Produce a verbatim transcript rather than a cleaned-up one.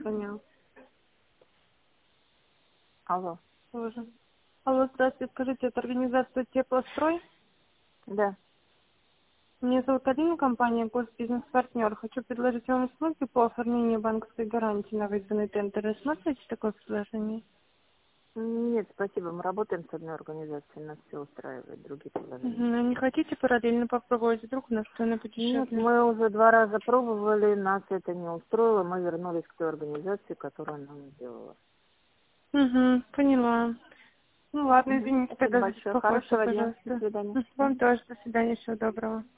звонила. Алло. Тоже. Алло, здравствуйте, скажите, это организация Теплострой? Да. Меня зовут Алина, компания Госбизнес-партнер. Хочу предложить вам услуги по оформлению банковской гарантии на выигранный тендер. Рассмотрите такое предложение? Нет, спасибо. Мы работаем с одной организацией, нас все устраивает, другие предложения. Мгм. А не хотите параллельно попробовать вдруг у нас что-нибудь Нет, дешевле? мы уже два раза пробовали, нас это не устроило, мы вернулись к той организации, которая нам сделала. Угу, поняла. Ну ладно, Угу. извините Спасибо тогда за большое. беспокойство, Хорошего дня. До пожалуйста. свидания. Вам тоже. До свидания, всего доброго.